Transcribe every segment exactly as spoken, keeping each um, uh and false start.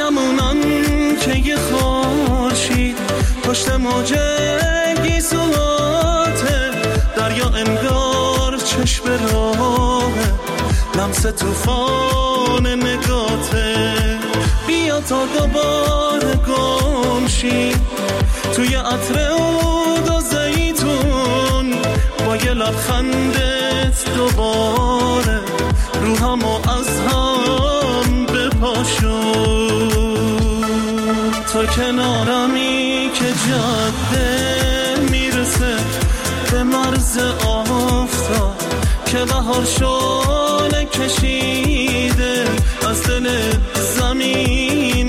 همونان که یه خورشید پشت موجه گیسواته، دریا انگار چشم راهه، لمس توفان نگاته. بیا تا دوباره گمشی توی عطر عود و زیتون، با یه لبخندت دوباره روحمو از هم بپاشون. تو کنارمی که جاده میرسه به مرز آفتاب، که بهار شعله کشیده از دل زمین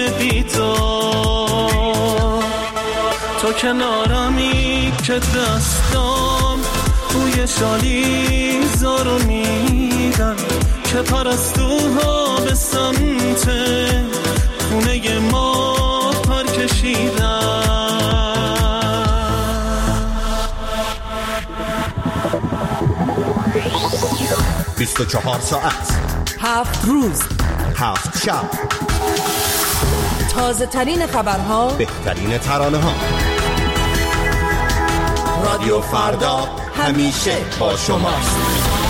بی‌تاب. تو کنارمی که دستام بوی شالی زارو میدن، که پرستوها به سمت خونه ما پر کشیدن. بیست و چهار ساعت، هفت روز، هفت شب، تازه ترین خبرها، بهترین ترانه ها. رادیو فردا همیشه با شماست.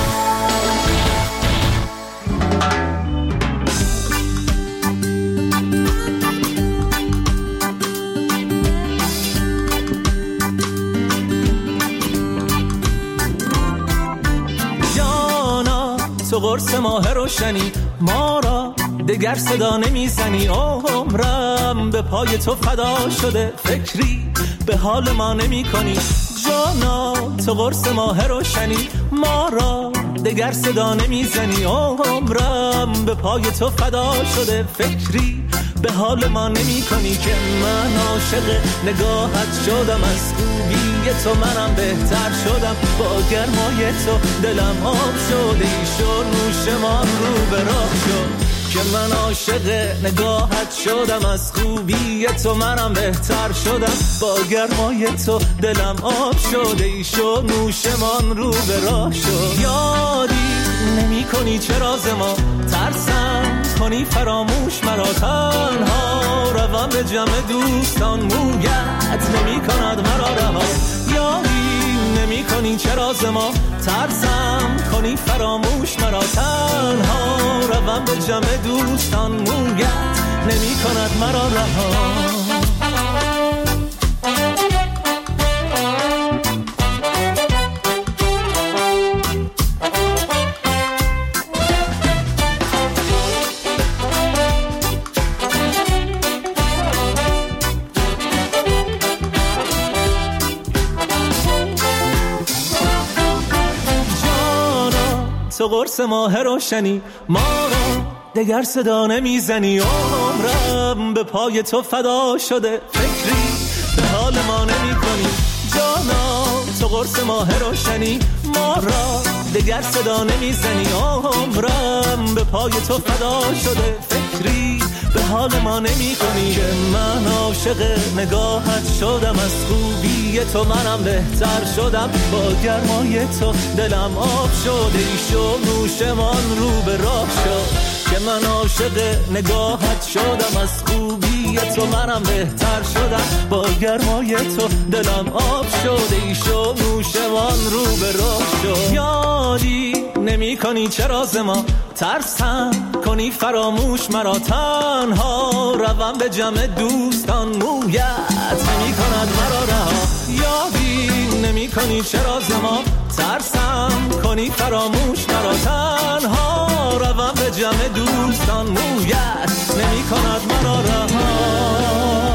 تو قرص ماه روشنی، ما را دگر صدا نمیزنی. عمرم به پای تو فدا شده، فکری به حال ما نمی کنی. جانا تو قرص ماه روشنی، ما را دگر صدا نمیزنی. عمرم به پای تو فدا شده، فکری به حال ما نمی کنی. که من عاشق نگاهت شدم، از خوبی تو منم بهتر شدم. با گرمای تو دلم آب شده، ایشو نوشمان رو به راه شد. که من عاشق نگاهت شدم، از خوبی تو منم بهتر شدم. با گرمای تو دلم آب شده، ایشو نوشمان رو به راه شد. یادی نمی کنی چرا ز ما ترسم کنی فراموش مرا، تنها روم به جمع دوستان، مویت نمی کند مرا رها. یادی نمی کنی چرا ز ما ترسم کنی فراموش مرا، تنها روم به جمع دوستان، مویت نمی کند مرا رها. تو قرص ماه روشنی، ما را دگر صدا نمیزنی. عمرم به پای تو فدا شده، فکری به حال ما نمی کنی. جانا تو قرص ماه روشنی، ما را دگر صدا نمیزنی. عمرم به پای تو فدا شده، فکری به حال ما نمی کنی. که من عاشق نگاهت شدم، از خوبی تو منم بهتر شدم. با گرمای تو دلم آب شده، ایشو نوشمان رو به راه شد. که من عاشق نگاهت شدم، از خوبی تو منم بهتر شدم. با گرمای تو دلم آب شده، ایشو نوشمان رو به راه شد. یادی نمی کنی چرا ز ما ترسم کنی فراموش مرا، تنها روم به جمع دوستان، مویت نمی کند مرا رها. یادی نمی کنی چرا ز ما ترسم کنی فراموش مرا، تنها روم به جمع دوستان، مویت نمی کند مرا رها.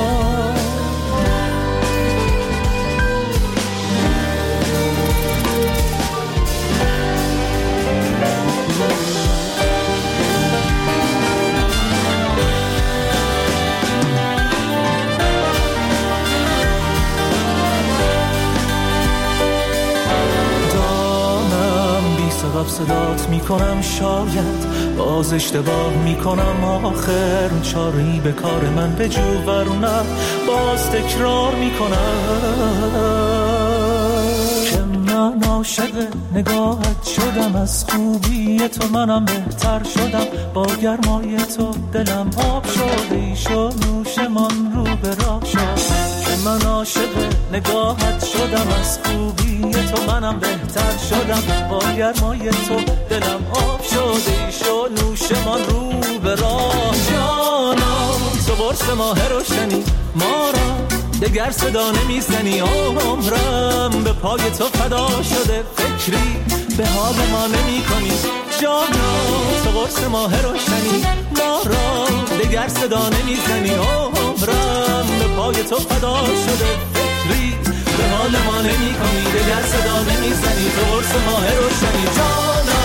سبب صدات میکنم، شاید باز اشتباه میکنم. آخر چاری به کار من به جو ورنم باز تکرار میکنم. که من من عاشق نگاهت شدم، از خوبی تو منم بهتر شدم، با گرمای تو دلم آب شد، ایشو نوشمان رو به راه شد. من عاشق نگاهت شدم، از خوبی تو منم بهتر شدم، با گرمای تو دلم آب شد، ایشو نوشمان رو به راه. جانا تو برس ماه روشنی ما را دگر صدا نمیزنی، عمرم به پای تو فدا شده، فکری به حال ما نمی کنی. جانا تو قرص ماه روشنی ما را دگر صدا نمیزنی، عمرم به پای تو فدا شده، فکری به حال ما نمی کنی، دگر صدا نمیزنی، تو قرص ماه روشنی. جانا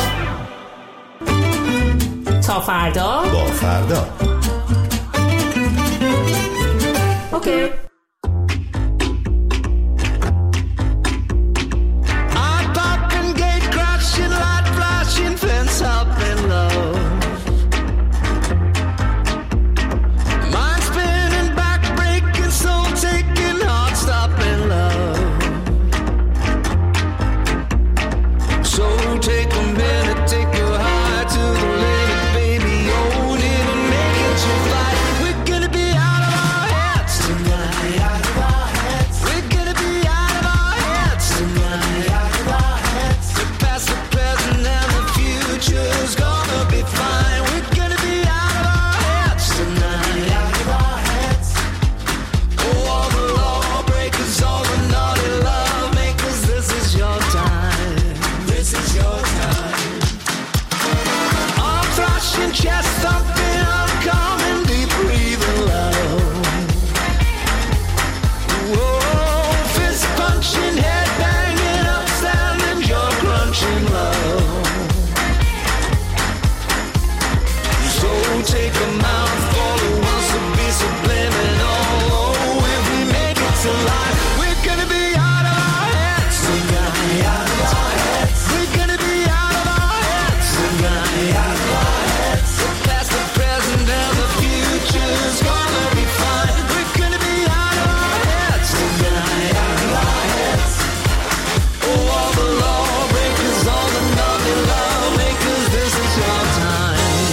تا فردا با فردا. اوکی. Fence up in love, mind spinning, back breaking, soul taking, heart stopping love. So take a minute, take your heart to the limit, baby, own it and make it your flight. We're gonna be out of our heads tonight, out of our heads. We're gonna be out of our heads tonight, out of our heads. The past, the present, and the future's gonna be fine. We're gonna be out of our heads tonight, out of our heads. Oh, all the lawbreakers, all the naughty love makers, this is your time, this is your time. Arm thrashing, chest thumping, I'm coming deep, breathing low. Whoa, fist punching, head banging, upstanding, jaw crunching low. So take a mouthful who wants to be subliminal. Oh, if we make it to life, we're gonna be out of our heads tonight, out of our heads. We're gonna be out of our heads tonight, out of our heads. The past, the present, and the future's gonna be fine. We're gonna be out of our heads tonight, out of our heads. Oh, all the lawbreakers, all the naughty love makers, this is your time.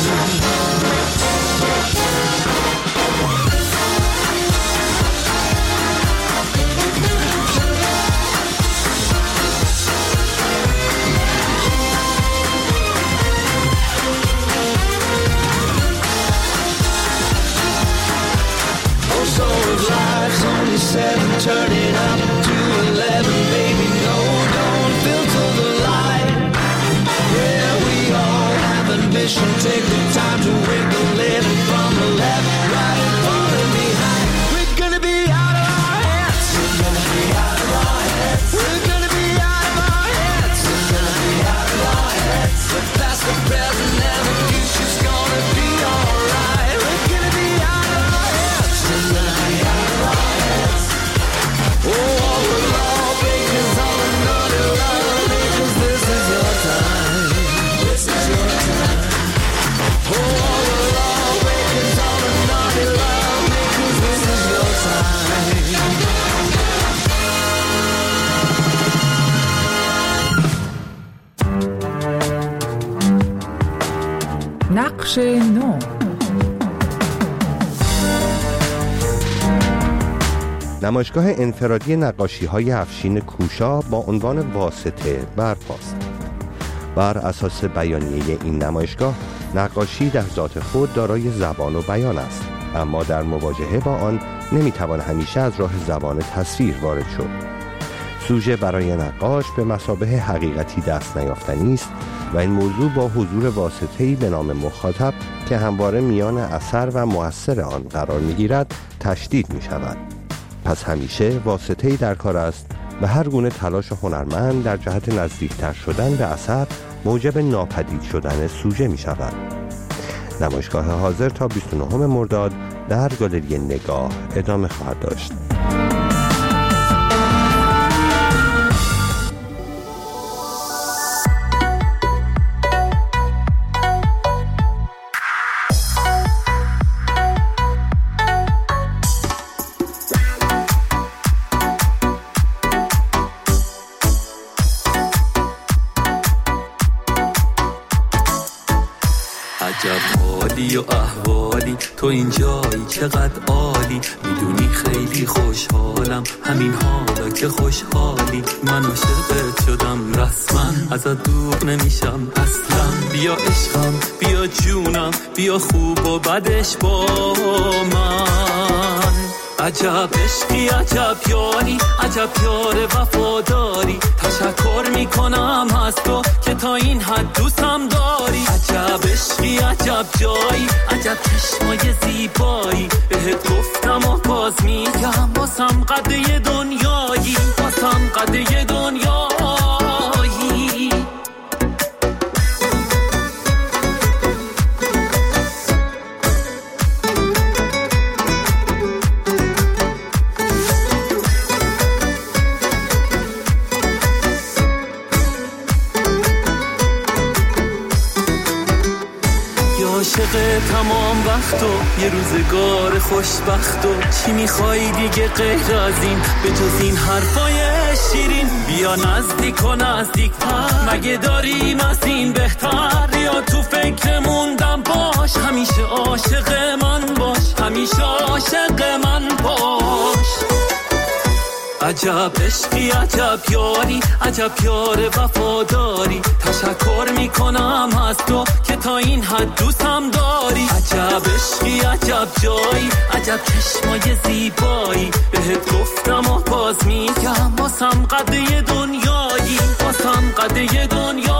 Oh, so if life's only seven, turn it up to eleven, baby, no, don't filter the light. Yeah, we all have ambition, take the time to wiggle it from the left, right, and far and behind. We're gonna be out of our heads, we're gonna be out of our heads. We're gonna be out of our heads, we're gonna be out of our heads. The past, the present, and the future's gonna be alright. We're gonna be out of our heads tonight, out of our heads. Oh, all the lawbreakers, all the naughty love makers, this is your time, this is your time. Oh, all the lawbreakers, all the naughty love makers, this is your time. نقش نو. نمایشگاه انفرادی نقاشی‌های افشین کوشا با عنوان واسطه برپاست. بر اساس بیانیه این نمایشگاه، نقاشی در ذات خود دارای زبان و بیان است، اما در مواجهه با آن نمیتوان همیشه از راه زبان تصویر وارد شد. سوژه برای نقاش به مثابه حقیقتی دست نیافتنی است و این موضوع با حضور واسطه‌ای به نام مخاطب که همواره میان اثر و مؤثر آن قرار می‌گیرد تشدید می‌شود. پس همیشه واسطه‌ای در کار است و هر گونه تلاش هنرمند در جهت نزدیکتر شدن به اثر موجب ناپدید شدن سوژه می‌شود. نمایشگاه حاضر تا بیست و نهم مرداد در گالری نگاه ادامه خواهد داشت. عجب حالی و احوالی، تو اینجایی چقدر عالی، میدونی خیلی خوشحالم همین حالا که خوشحالی، من عاشقت شدم رسما ازت دور نمیشم اصلا، بیا عشقم بیا جونم بیا خوب و بدش با من، عجب عشقی عجب یاری عجب یار وفاداری، تشکر میکنم از تو که تا این حد دوستم داری، عجب عشقی عجب جایی عجب چشمای زیبایی، بهت گفتم و باز میگم واسم قده دنیایی، واسم قده دنیایی. عاشق تمام وقت و یه روزگار خوشبخت و چی میخوای دیگه غیر از این به جز این حرفای شیرین، بیا نزدیک و نزدیکتر مگه داریم از این بهتر، یا تو فکر موندم باش همیشه عاشق من باش، همیشه عاشق من باش، عجب عشقی عجب یاری عجب یار وفاداری، تشکر میکنم از تو که تا این حد دوستم داری، عجب عشقی عجب جایی عجب چشمای زیبایی، بهت گفتم و باز میگم واسم قده دنیایی، واسم قده دنیایی.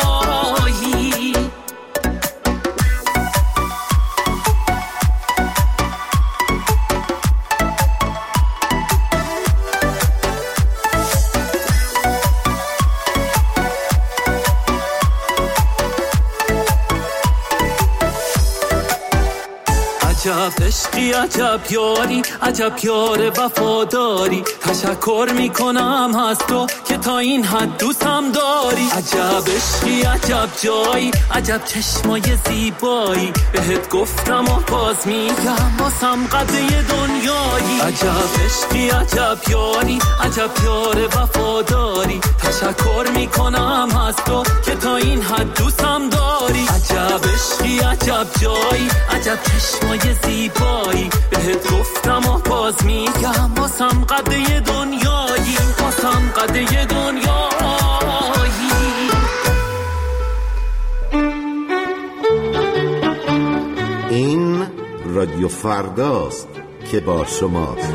عجب عشقی عجب یاری عجب یار وفاداری، تشکر میکنم از تو که تا این حد دوستم داری، عجب عشقی عجب جایی عجب چشمای زیبایی، بهت گفتم و باز میگم واسم قده دنیایی، عجب عشقی عجب یاری عجب یار وفاداری، تشکر میکنم از تو که تا این حد دوستم داری، عجب عشقی عجب جایی عجب چشمای زیبایی، بهت گفتم و باز میگم واسم قده دنیایی، واسم قده دنیایی. این رادیو فرداست که با شماست.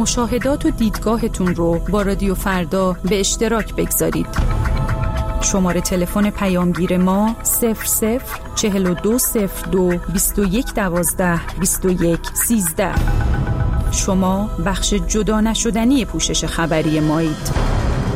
مشاهدات و دیدگاهتون رو با رادیو فردا به اشتراک بگذارید. شماره تلفن پیامگیر ما صفر صفر چهل و دو صفر دو بیست و یک دوازده بیست و یک سیزده. شما بخش جدا نشدنی پوشش خبری مایید.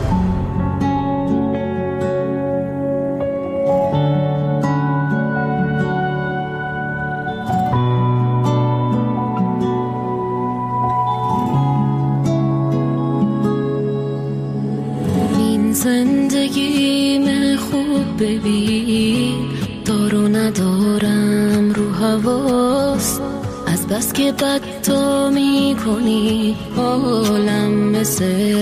زندگیم خوب ببین، دارو ندارم رو حواس، از بس که بد تو می کنی حالم مثل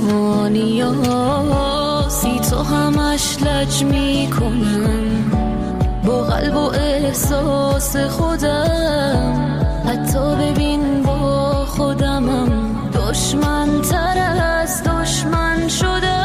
روانیاسی. تو همش لج می کنم با قلب و احساس خودم، حتی ببین با خودمم دشمن تر از دشمن شدم.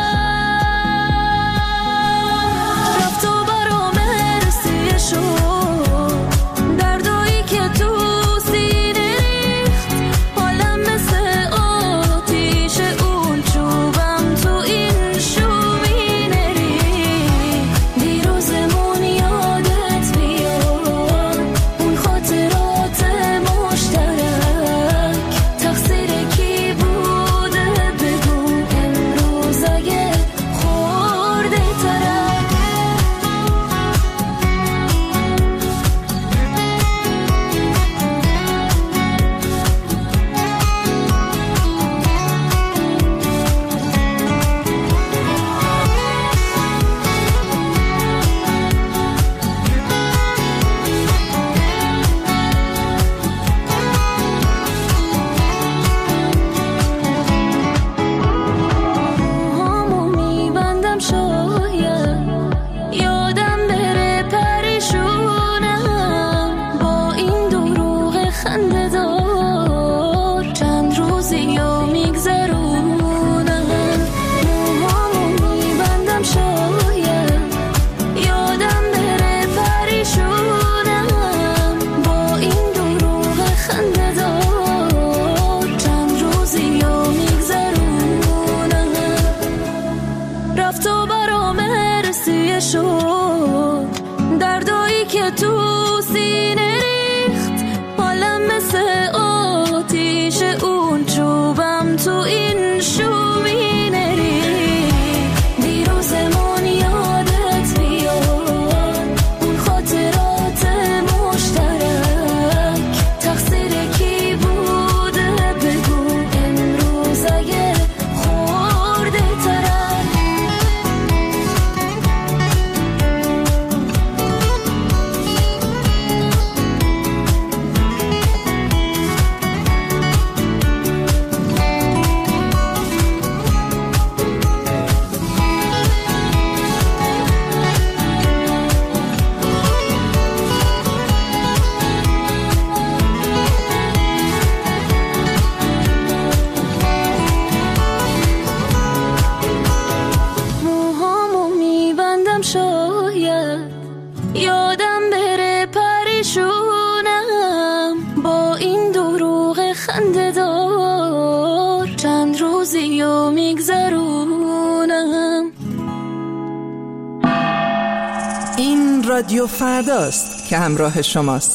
رادیو فرداست که همراه شماست.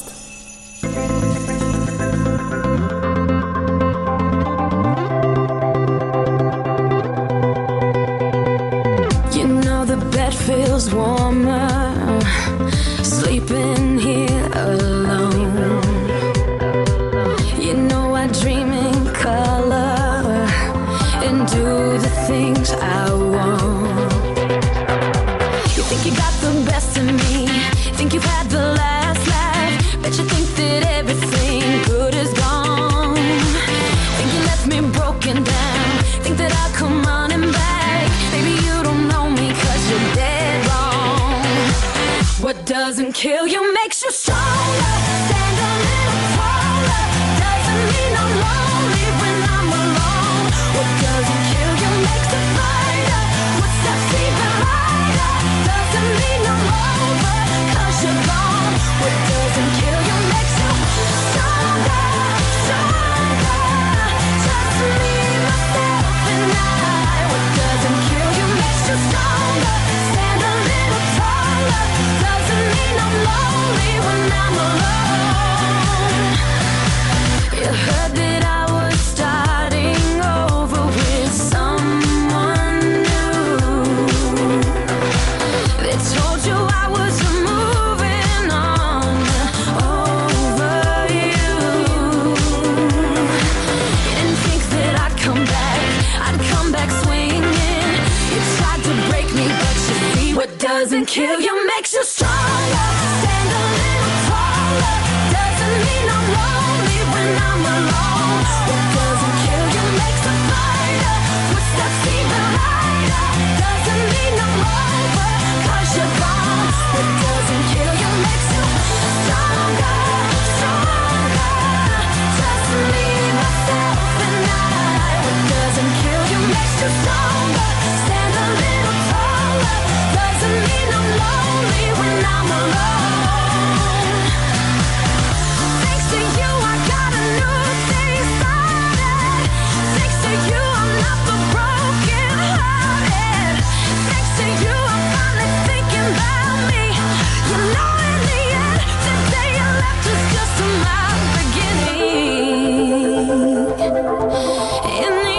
You know the bed feels warmer sleeping here alone. You know I dream in color and do the things I want. You think you got the best of me, think you've had the last laugh, bet you think that everything good is gone. Think you left me broken down, think that I'll come running back. Baby, you don't know me 'cause you're dead wrong. What doesn't kill you makes you stronger. Stand a little taller. Doesn't mean I'm lonely when I'm alone. What doesn't kill you makes a fighter. What steps even lighter. Doesn't mean I'm over 'cause you're gone. What doesn't kill you makes you stronger, stronger. Just kill you makes you stronger. Stand a little taller. Doesn't mean I'm lonely when I'm alone. What doesn't kill you makes a fighter. Footsteps even lighter. Doesn't mean I'm over, 'cause you're gone. What doesn't kill you makes you stronger, stronger. Just me, myself, and I. What doesn't kill you makes you stronger. Stand a little taller. Doesn't mean I'm lonely when I'm alone. Thanks to you, I got a new day started. Thanks to you, I'm not the broken hearted. Thanks to you, I'm finally thinking about me. You know, in the end, the day you left was just my beginning. In the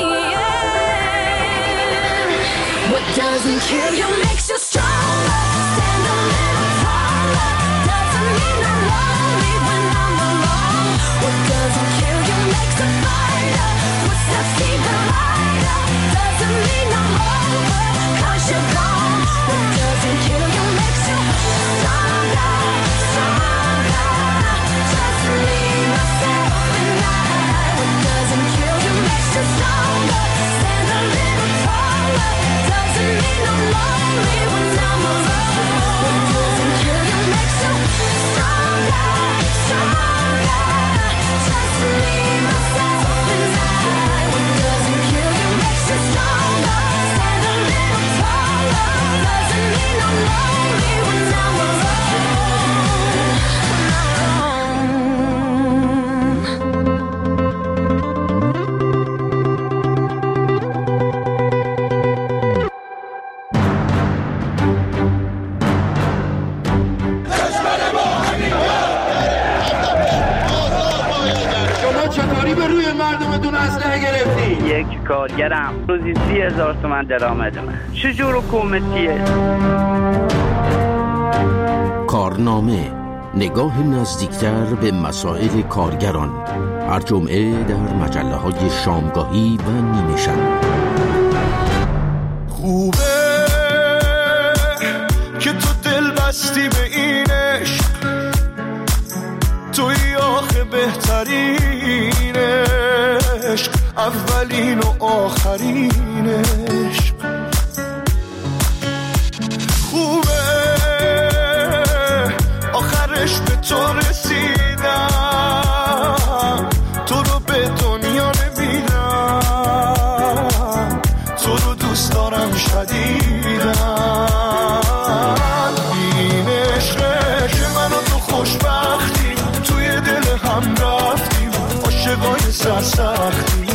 end, what doesn't kill you makes you stronger. Stand a little taller. Doesn't mean I'm lonely when I'm alone. What doesn't kill you makes a fighter. Footsteps even lighter. Doesn't mean I'm over, 'cause you're gone. What doesn't kill you makes you stronger, stronger. Just me, myself, and I. What doesn't kill you makes you stronger. Stand a little taller. Doesn't mean I'm lonely when I'm alone. What doesn't kill you makes you stronger, stronger. Just me, myself, and I. What doesn't kill you makes you stronger. Stand a little taller. Doesn't mean I'm lonely when I'm alone. When I'm شما چطوری به روی مردمتون اسلحه گرفتی؟ یک کارگرم روزی سی هزار تومن درآمدمه. چجور حکومتیه؟ کارنامه، نگاه نزدیکتر به مسائل کارگران، هر جمعه در مجله های شامگاهی و نیمه شب. خوبه که تو دل بستی به این عشق، توی آخه بهترین عشق، اولین و آخرین عشق. خوبه آخرش به تو رسیدم، تو رو به دنیا نمیدم، تو رو دوست دارم شدیدم. این عشقه که من و تو خوشبختیم، توی دل هم رفتیم، عاشقای سرسختیم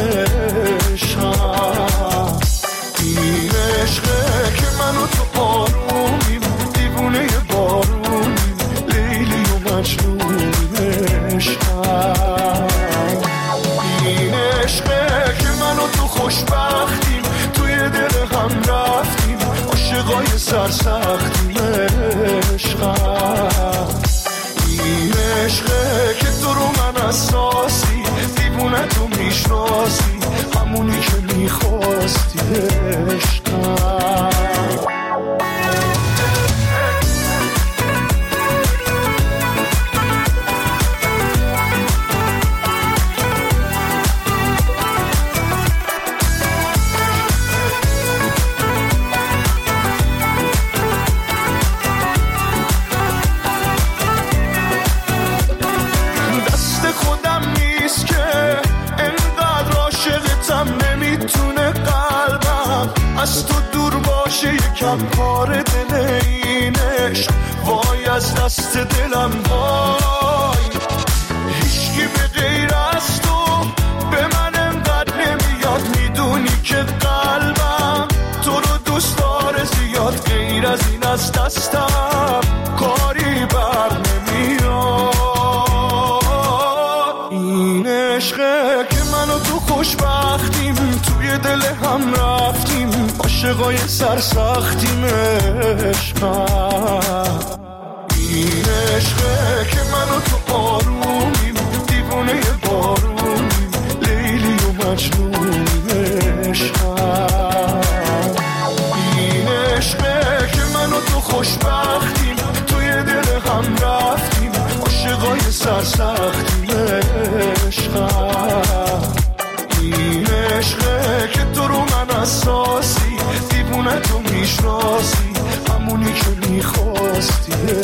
عشقم. این عشقه که من و تو آرومیم، دیوونه بارونیم، لیلی و مجنونیم عشقم. این عشقه که من و تو خوشبختیم، توی دل هم رفتیم، عاشقای سرسختیم عشقم. این عشقه که تو رو من اساسی، دیوونه تو میشناسی، همونی که میخواستی عشقم. از تو دور باشه یکم کار دل اینش، وای از دست دلم وای. هیچکی به غیر از تو به من انقدر نمیاد، میدونی که قلبم تو رو دوست داره زیاد، غیر از این از دستم کاری بر نمیاد. این عشقه که من و تو خوشبختیم، توی دل هم رفتیم، عاشقای سرسختیم عشقم. این عشقه که من و تو آرومیم، دیوونه بارونیم، لیلی و مجنونیم عشقم. این عشقه که من و تو خوشبختیم، سرسختی عشقم، این عشقه که تو رو من اساسی، دیوونه تو میشناسی، همونی که میخواستی